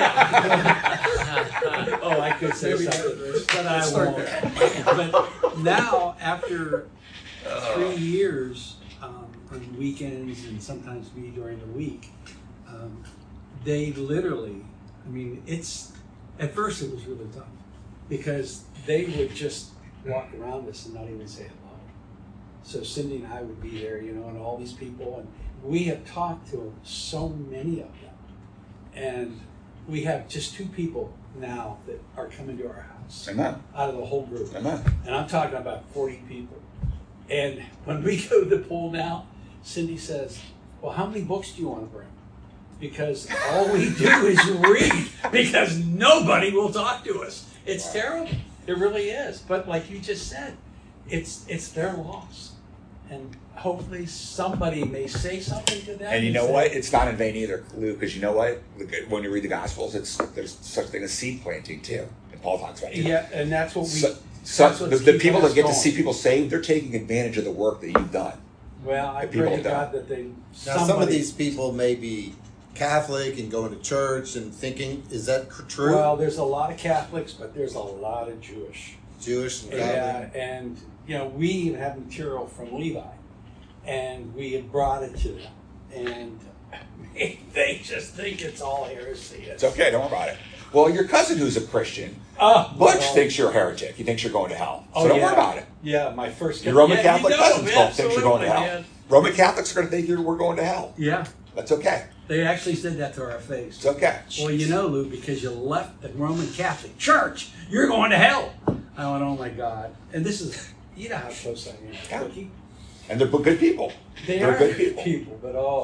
Yeah. Oh, I could say Maybe something, that- but I let's start won't. But now, after three years, um, on weekends and sometimes me during the week, um, they literally, I mean, it's, at first it was really tough because they would just walk around us and not even say hello. So Cindy and I would be there, you know, and all these people, and we have talked to so many of them. And we have just two people now that are coming to our house Amen. out of the whole group. Amen. And I'm talking about forty people. And when we go to the pool now, Cindy says, well, how many books do you want to bring? Because all we do is read because nobody will talk to us. It's terrible. It really is. But like you just said, it's it's their loss. And hopefully somebody may say something to them. And you know say, what? It's not in vain either, Lou, because you know what? When you read the Gospels, it's there's such a thing as seed planting too. And Paul talks about it. Yeah, and that's what we. So, so that's the, what's the keeping people that us get to going. see people saved, they're taking advantage of the work that you've done. Well, I the people pray to don't. God that they. Now, somebody, some of these people may be Catholic and going to church and thinking, is that cr- true? Well, there's a lot of Catholics, but there's a lot of Jewish. Jewish and Yeah, Catholic? and you know, we even have material from Levi, and we have brought it to them, and they just think it's all heresy. It's okay, don't worry about it. Well, your cousin who's a Christian, Oh, Butch, well, thinks you're a heretic. He thinks you're going to hell. So oh, don't yeah. worry about it. Yeah, my first. Your Roman yeah, Catholic you know, cousins don't think you're going to absolutely, hell. man. Roman Catholics are going to think you're, we're going to hell. Yeah, That's okay. they actually said that to our face. It's okay. Well, you know, Lou, because you left the Roman Catholic Church, you're going to hell. I went, oh my God. And this is, you know how close I am, Yeah. Cookie. And they're good people. They They're are good people. people, but oh,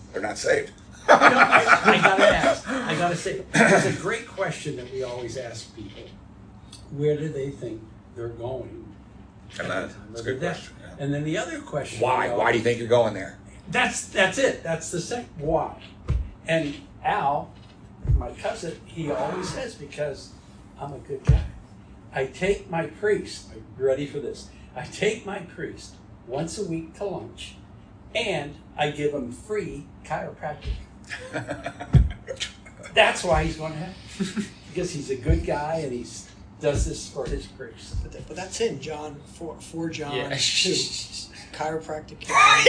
they're not saved. You know, I, I gotta ask, I gotta say, it's a great question that we always ask people. Where do they think they're going? And that- that's a good question, yeah. And then the other question. Why? you know, Why do you think you're going there? That's that's it. That's the second why. And Al, my cousin, he always says, because I'm a good guy. I take my priest, are you ready for this? I take my priest once a week to lunch, and I give him free chiropractic. That's why he's going to heaven. Because he's a good guy and he does this for his priest. But, that, but that's in John four, four John Yeah. two. Chiropractic.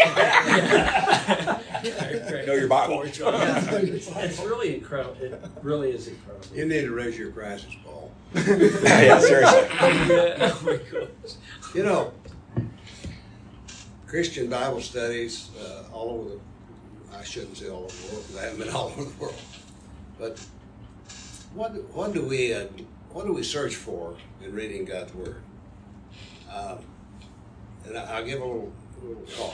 Know your Bible. Yeah, it's, it's really incredible. It really is incredible. You need to raise your prices, Paul. Yeah, seriously. Yeah. Oh my gosh. You know, Christian Bible studies uh, all over the, I shouldn't say all over the world, because I haven't been all over the world. But what, what do we, uh, what do we search for in reading God's Word? Um, and I- I'll give a little, a little thought.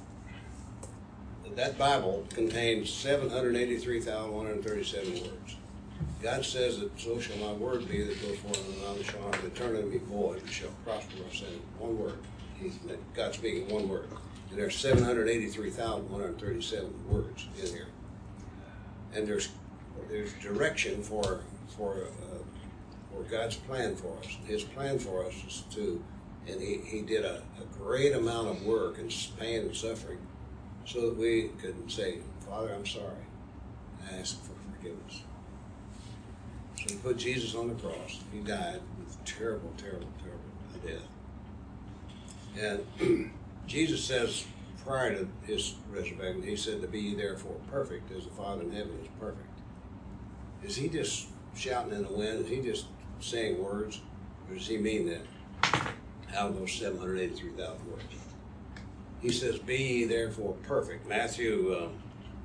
That Bible contains seven hundred eighty-three thousand one hundred thirty-seven words. God says that so shall my word be that goes forth and none shall return unto me void, but shall prosper or sin. One word. He's God speaking one word. And there's seven hundred eighty-three thousand one hundred thirty-seven words in here. And there's there's direction for for uh, for God's plan for us. His plan for us is to, and he, he did a, a great amount of work and pain and suffering so that we could say, Father, I'm sorry. I ask for forgiveness. So he put Jesus on the cross. He died with terrible, terrible, terrible death. And Jesus says, prior to his resurrection, he said to be ye therefore perfect as the Father in heaven is perfect. Is he just shouting in the wind? Is he just saying words? Or does he mean that out of those seven hundred eighty-three thousand words? He says, be ye therefore perfect. Matthew, um,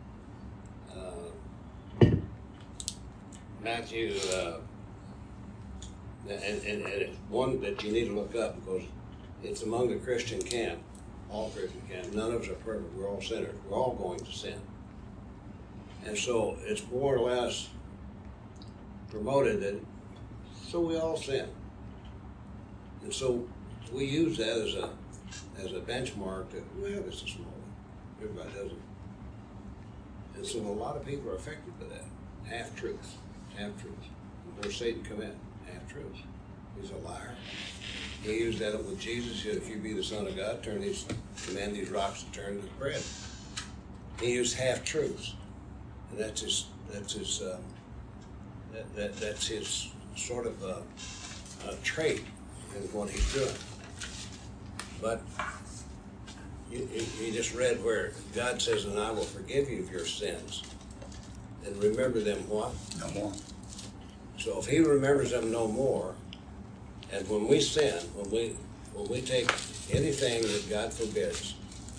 uh, Matthew, uh, and, and, and it's one that you need to look up because it's among the Christian camp, all Christian camp. None of us are perfect. We're all sinners. We're all going to sin. And so it's more or less promoted that so we all sin. And so we use that as a as a benchmark that, well, this is small. Everybody does it. And so a lot of people are affected by that. Half-truths. Half-truths. Where Satan come in? Half-truths. He's a liar. He used that with Jesus. He said, if you be the Son of God, turn these, command these rocks to turn to bread. He used half-truths. And that's his, that's his, um, that, that, that's his sort of uh, uh, trait in what he's doing. But you, you, you just read where God says, and I will forgive you of your sins. And remember them what? No more. So if he remembers them no more, and when we sin, when we when we take anything that God forbids,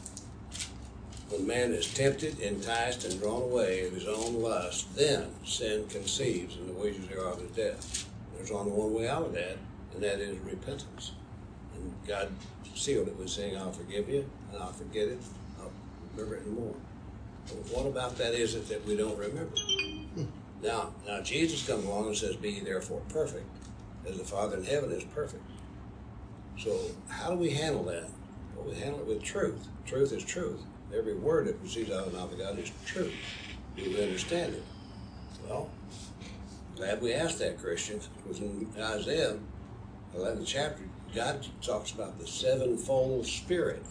when man is tempted, enticed, and drawn away of his own lust, then sin conceives, and the wages thereof is death. There's only one way out of that, and that is repentance. And God sealed it with saying, I'll forgive you, and I'll forget it, I'll remember it no more. But what about that is it that we don't remember? Now, now Jesus comes along and says, be ye therefore perfect, as the Father in heaven is perfect. So how do we handle that? Well, we handle it with truth. Truth is truth. Every word that proceeds out of the mouth of God is truth. Do we understand it? Well, glad we asked that, Christians, because in Isaiah eleventh chapter, God talks about the sevenfold Spirit.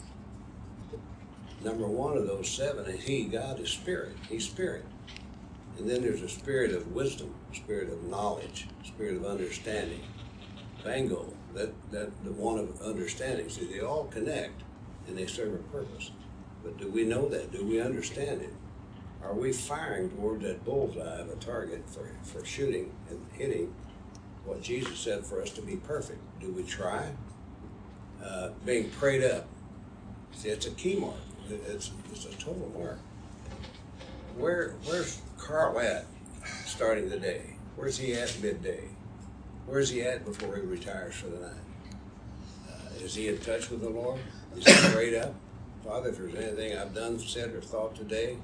Number one of those seven is He, God is Spirit. He's Spirit. And then there's a spirit of wisdom, a spirit of knowledge, a spirit of understanding. Bingo, that, that the one of understanding. See, they all connect and they serve a purpose. But do we know that? Do we understand it? Are we firing toward that bullseye of a target for, for shooting and hitting what Jesus said for us to be perfect? Do we try? Uh, being prayed up. See, it's a key mark. It's, it's a total mark. Where, where's Carl at starting the day? Where's he at midday? Where's he at before he retires for the night? Uh, is he in touch with the Lord? Is he prayed up? Father, if there's anything I've done, said, or thought today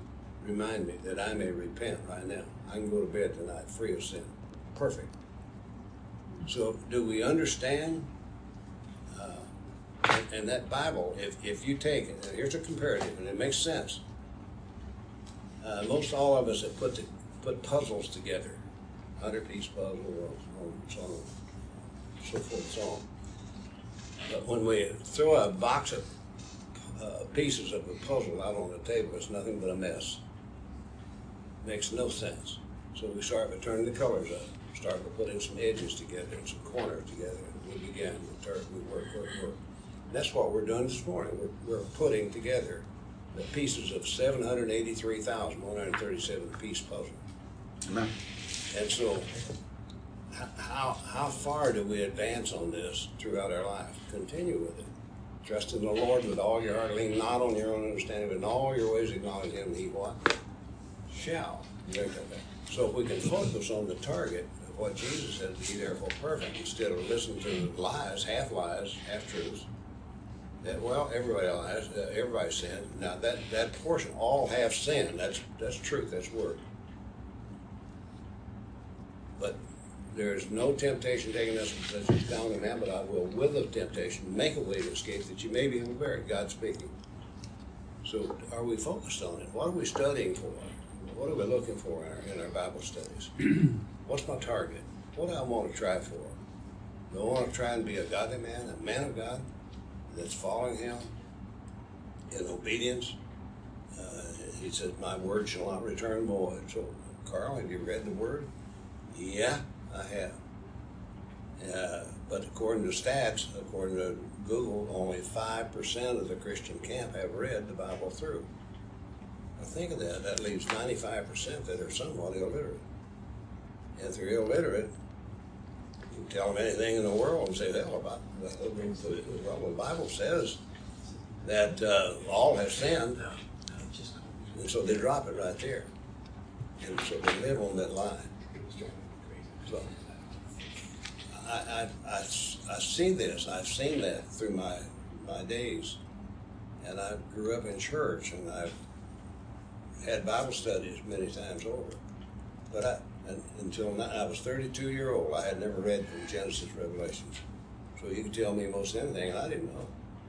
remind me that I may repent right now. I can go to bed tonight free of sin. Perfect. So do we understand? Uh, and, and that Bible, if, if you take it, and here's a comparative, and it makes sense. Uh, most all of us have put the, put puzzles together, hundred-piece puzzle, or so on, so forth and so on. But when we throw a box of uh, pieces of a puzzle out on the table, it's nothing but a mess. Makes no sense. So we start by turning the colors up, start by putting some edges together and some corners together, and we begin, we turn, we work, work, work. And that's what we're doing this morning. We're, we're putting together the pieces of seven hundred eighty-three thousand one hundred thirty-seven piece puzzle. Amen. And so, h- how how far do we advance on this throughout our life? Continue with it. Trust in the Lord with all your heart. Lean not on your own understanding, but in all your ways acknowledge Him, and He what? Shall. So if we can focus on the target of what Jesus said, be therefore perfect, instead of listening to lies, half lies, half truths. That, well, everybody lies, uh, everybody sinned. Now that, that portion, all have sinned. That's that's truth. That's word. But there is no temptation taking us as is found in man, but I will, with the temptation, make a way to escape that you may be able to bear it. God speaking. So, are we focused on it? What are we studying for? What are we looking for in our, in our Bible studies? What's my target? What do I want to try for? Do I want to try and be a godly man, a man of God that's following Him in obedience? Uh, he says, "My word shall not return void." So, Carl, have you read the Word? Yeah, I have. Uh, but according to stats, according to Google, only five percent of the Christian camp have read the Bible through. Now think of that. That leaves ninety-five percent that are somewhat illiterate. And if they're illiterate, you can tell them anything in the world and say, hell, about well, the Bible says that uh, all have sinned. And so they drop it right there. And so they live on that line. So I, I, I, I see this. I've seen that through my, my days. And I grew up in church, and I've had Bible studies many times over. But I, and, until now, I was thirty-two year old, I had never read from Genesis to Revelation. So you can tell me most anything, and I didn't know.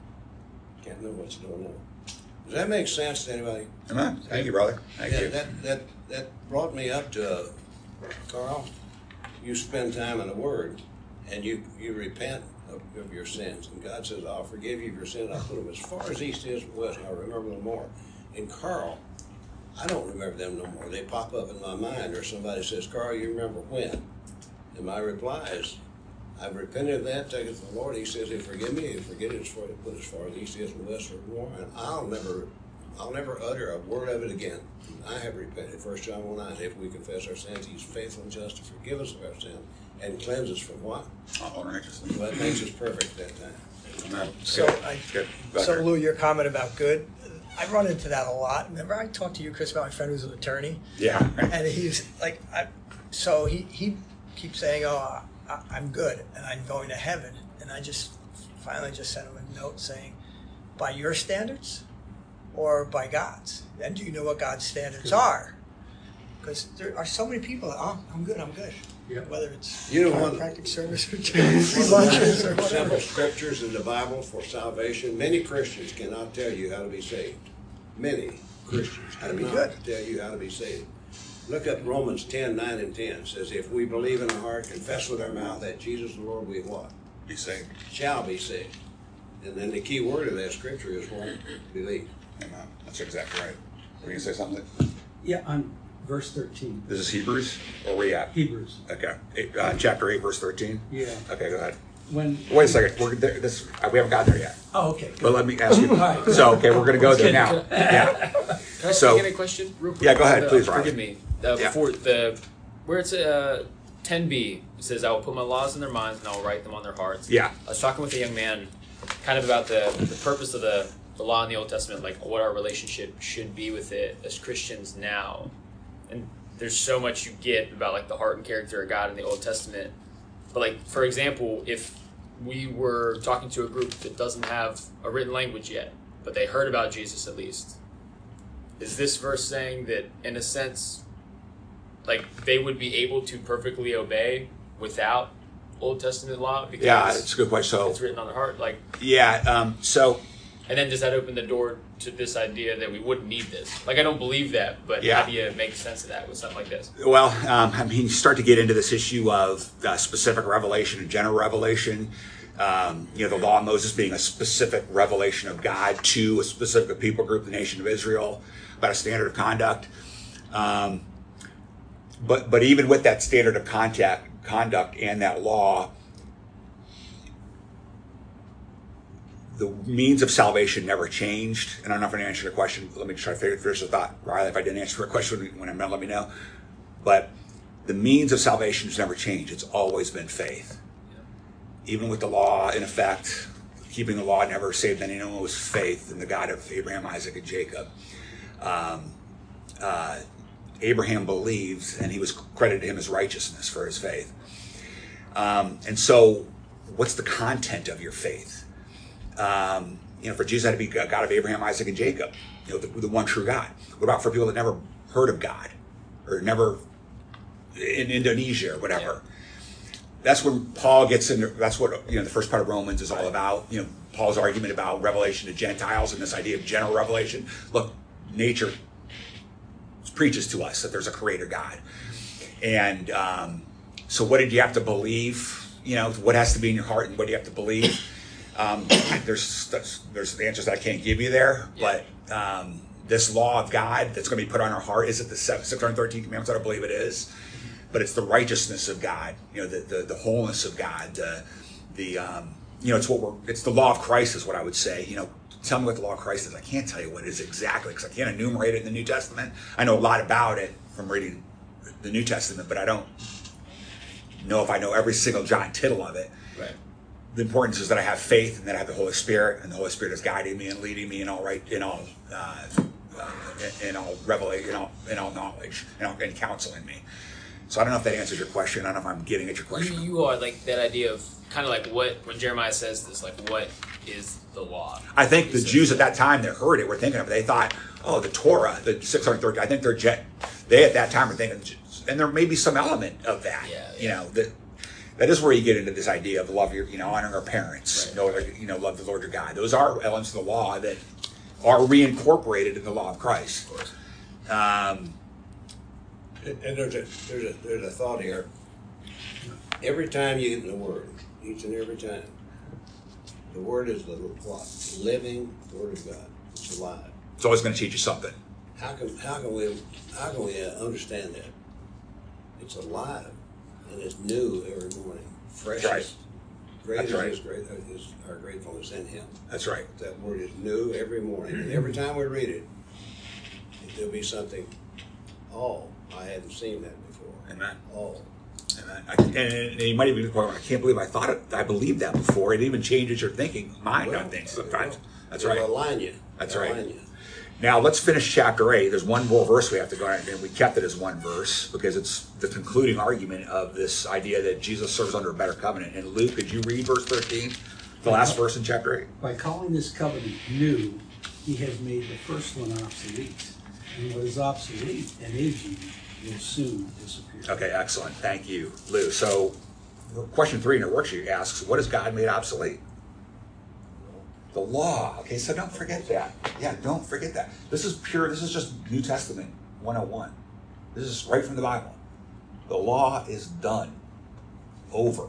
Can't know what you don't know. Does that make sense to anybody? Amen. Thank you, brother. Thank Yeah, you. That, that, that brought me up to, uh, Carl, you spend time in the Word, and you, you repent of, of your sins. And God says, I'll forgive you your sins. I'll put them as far as east is from west, and I'll remember them more. And Carl, I don't remember them no more. They pop up in my mind, or somebody says, Carl, you remember when? And my reply is, I've repented of that, take it to the Lord. He says, He'll forgive me, He'll forget it as far, put as far as east is from west or more, and I'll never I'll never utter a word of it again. I have repented. First John one nine, if we confess our sins, He's faithful and just to forgive us of our sins and cleanse us from what? All unrighteousness. Well, that makes us perfect at that time. Amen. So Good. I, Good. Go so ahead. Lou, your comment about good, I run into that a lot. Remember I talked to you, Chris, about my friend who's an attorney? Yeah. And he's like, I, so he, he keeps saying, oh, I, I'm good and I'm going to heaven. And I just finally just sent him a note saying, by your standards or by God's? And do you know what God's standards are? Because there are so many people that, oh, I'm good, I'm good. Yeah. Whether it's You know what- chiropractic service or One of lunches or the whatever. simple scriptures in the Bible for salvation. Many Christians cannot tell you how to be saved. Many Christians How to be cannot good. tell you how to be saved. Look up Romans ten, nine and ten. It says, if we believe in our heart, confess with our mouth that Jesus is the Lord, we what? Be saved. Shall be saved. And then the key word of that scripture is what? Believe. Amen. That's exactly right. Were you going to say something? Yeah, on verse thirteen, This is Hebrews, or where you at? Hebrews. Okay. Eight, uh, chapter eight, verse thirteen. Yeah. Okay, go ahead. When Wait a second. We're there, this. uh, We haven't gotten there yet. Oh, okay. But let me ask you. Right. So, okay, we're going to go there now. Yeah. Can I So- speak in a question real quick? Yeah, go ahead, Uh, please, Ronnie. Forgive me. Uh, Yeah. Before the where it's uh, ten b, it says, "I will put my laws in their minds and I will write them on their hearts." Yeah. I was talking with a young man, kind of about the the purpose of the the law in the Old Testament, like what our relationship should be with it as Christians now. And there's so much you get about like the heart and character of God in the Old Testament. But like, for example, if we were talking to a group that doesn't have a written language yet, but they heard about Jesus at least, is this verse saying that, in a sense, like they would be able to perfectly obey without Old Testament law? Because Yeah, it's a good question. So it's written on their heart. Like, yeah, um, so and then does that open the door to this idea that we wouldn't need this? Like, I don't believe that, but Yeah. how do you make sense of that with something like this? well, um, I mean, you start to get into this issue of uh, specific revelation and general revelation. Um, you know, the law of Moses being a specific revelation of God to a specific people group, the nation of Israel, about a standard of conduct. Um, but but even with that standard of contact, conduct and that law, the means of salvation never changed. And I don't know if I didn't answer your question. Let me try to figure, finish the thought. Riley, if I didn't answer your question when I'm done, let me know. But the means of salvation has never changed. It's always been faith. Even with the law in effect, keeping the law never saved anyone. It was faith in the God of Abraham, Isaac, and Jacob. Um, uh, Abraham believed, and he was credited to him as righteousness for his faith. Um, and so, what's the content of your faith? Um, you know, for Jesus, it had to be God of Abraham, Isaac, and Jacob. You know, the, the one true God. What about for people that never heard of God, or never in Indonesia or whatever? Yeah. That's when Paul gets into. That's what you know. The first part of Romans is all about. You know, Paul's argument about revelation to Gentiles and this idea of general revelation. Look, nature preaches to us that there's a creator God, and um, so what did you have to believe? You know, what has to be in your heart, and what do you have to believe? Um, there's there's answers that I can't give you there, Yeah. but um, this law of God that's going to be put on our heart, is it the six hundred thirteen commandments? I don't believe it is. But it's the righteousness of God, you know, the, the, the wholeness of God, the, the um, you know, it's what we're, it's the law of Christ is what I would say. You know, tell me what the law of Christ is. I can't tell you what it is exactly because I can't enumerate it in the New Testament. I know a lot about it from reading the New Testament, but I don't know if I know every single jot and tittle of it. Right. The importance is that I have faith and that I have the Holy Spirit, and the Holy Spirit is guiding me and leading me in all right, in all, uh, uh, in, in all revelation, in all, in all knowledge, and, all, and counseling me. So I don't know if that answers your question. I don't know if I'm getting at your question. You, you are like that idea of kind of like what, when Jeremiah says this, like what is the law? I think He the says Jews that. at that time that heard it were thinking of it. They thought, oh, the Torah, the six hundred thirty. I think they're jet. They at that time were thinking, and there may be some element of that. Yeah, yeah. You know, that that is where you get into this idea of love your, you know, honoring our parents. Right. Know, you know, love the Lord your God. Those are elements of the law that are reincorporated in the law of Christ. Of course. Um, And and there's a, there's a, there's a thought here. Every time you get in the Word, each and every time, the Word is the what? Living Word of God. It's alive. it's always going to teach you something. How can how can we how can we uh, understand that? It's alive and it's new every morning, fresh. That's right. Great That's is right. His great is our gratefulness in Him. That's right. That Word is new every morning, and every time we read it, there'll be something. Oh, I hadn't seen that before. Amen. Oh. And, I, and, and you might even be going, I can't believe I thought it. I believed that before. It even changes your thinking, mind Well, on things sometimes. well, That's it'll right. align you. That's It'll right. align you. Now let's finish chapter eight. There's one more verse we have to go on, and we kept it as one verse because it's the concluding argument of this idea that Jesus serves under a better covenant. And Luke, could you read verse thirteen, the last verse in chapter eight? By calling this covenant new, he has made the first one obsolete. And what is obsolete and aging will soon disappear. Okay, excellent. Thank you, Lou. So question three in your worksheet asks, what has God made obsolete? The law. Okay, so don't forget that. Yeah, don't forget that. This is pure, this is just New Testament one oh one. This is right from the Bible. The law is done. Over.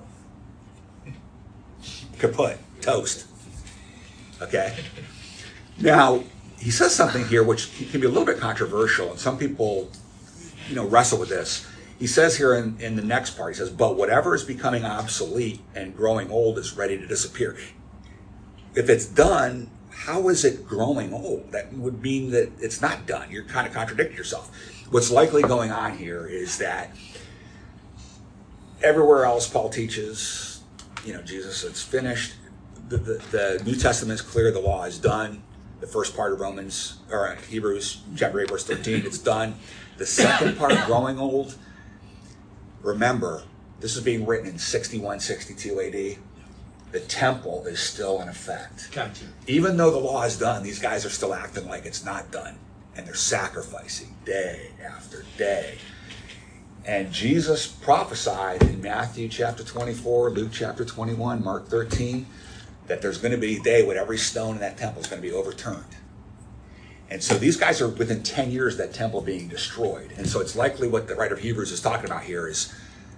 Kaput. Toast. Okay? Now, he says something here which can be a little bit controversial, and some people, you know, wrestle with this. He says here in, in the next part, he says, but whatever is becoming obsolete and growing old is ready to disappear. If it's done, how is it growing old? That would mean that it's not done. You're kind of contradicting yourself. What's likely going on here is that everywhere else Paul teaches, you know, Jesus, it's finished. The, the, the New Testament is clear. The law is done. The first part of Romans, or Hebrews chapter eight, verse thirteen, it's done. The second part, growing old, remember, this is being written in sixty-one, sixty-two A D. The temple is still in effect. Gotcha. Even though the law is done, these guys are still acting like it's not done. and they're sacrificing day after day. And Jesus prophesied in Matthew chapter twenty-four, Luke chapter twenty-one, Mark thirteen, that there's going to be a day when every stone in that temple is going to be overturned. And so these guys are within ten years of that temple being destroyed. And so it's likely what the writer of Hebrews is talking about here is,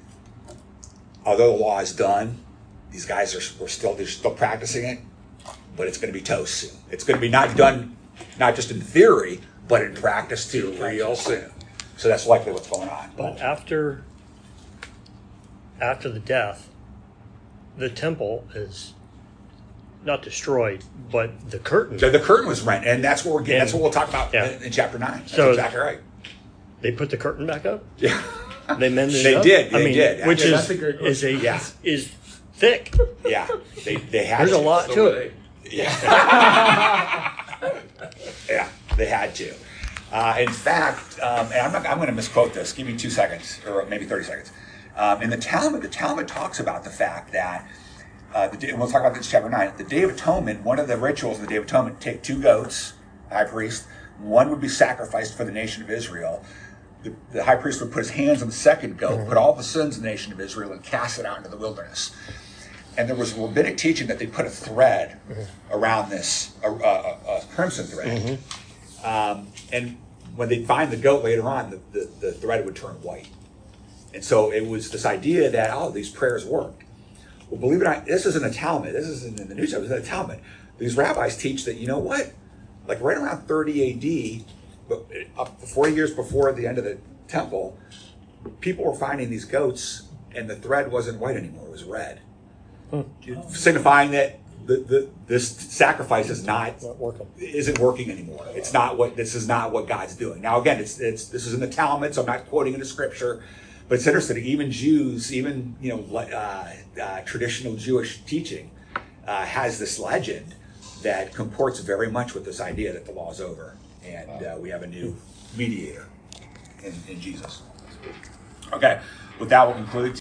although the law is done, these guys are we're still, they're still practicing it, but it's going to be toast soon. It's going to be not done, not just in theory, but in practice too, real soon. So that's likely what's going on. But after after the death, the temple is not destroyed, but the curtain. The, the curtain was rent, and that's what we're getting. And- That's what we'll talk about yeah. in, in chapter nine. That's So- exactly right. They put the curtain back up. Yeah, They mended They it up. did, I they mean, did. which Yeah, that's a is great is a Yeah. is thick. yeah. They they had There's to. a lot So to were it. Yeah. Yeah, they had to. Uh, in fact, um, and I'm, not, I'm going to misquote this. Give me two seconds, or maybe thirty seconds. Um, in the Talmud, the Talmud talks about the fact that, uh, the day, and we'll talk about this in chapter nine, the Day of Atonement, one of the rituals of the Day of Atonement, take two goats, high priest, one would be sacrificed for the nation of Israel. The, the high priest would put his hands on the second goat, put all the sins of the nation of Israel, and cast it out into the wilderness. And there was rabbinic teaching that they put a thread around this, a, a, a crimson thread. Um, and when they find the goat later on, the, the, the thread would turn white. And so it was this idea that, oh, these prayers worked. Well, believe it or not, this isn't a Talmud. This isn't in the New Testament. It's in a Talmud. These rabbis teach that, you know what? Like right around thirty A D, but up forty years before the end of the temple, people were finding these goats, and the thread wasn't white anymore. It was red. Signifying that the, the, this sacrifice is not, Not working. isn't working anymore. It's not what this is not what God's doing. Now again, it's it's this is in the Talmud, so I'm not quoting in the scripture, but it's interesting. Even Jews, even you know, uh, uh, traditional Jewish teaching uh, has this legend that comports very much with this idea that the law is over and uh, we have a new mediator in, in Jesus. Okay, with that we'll conclude.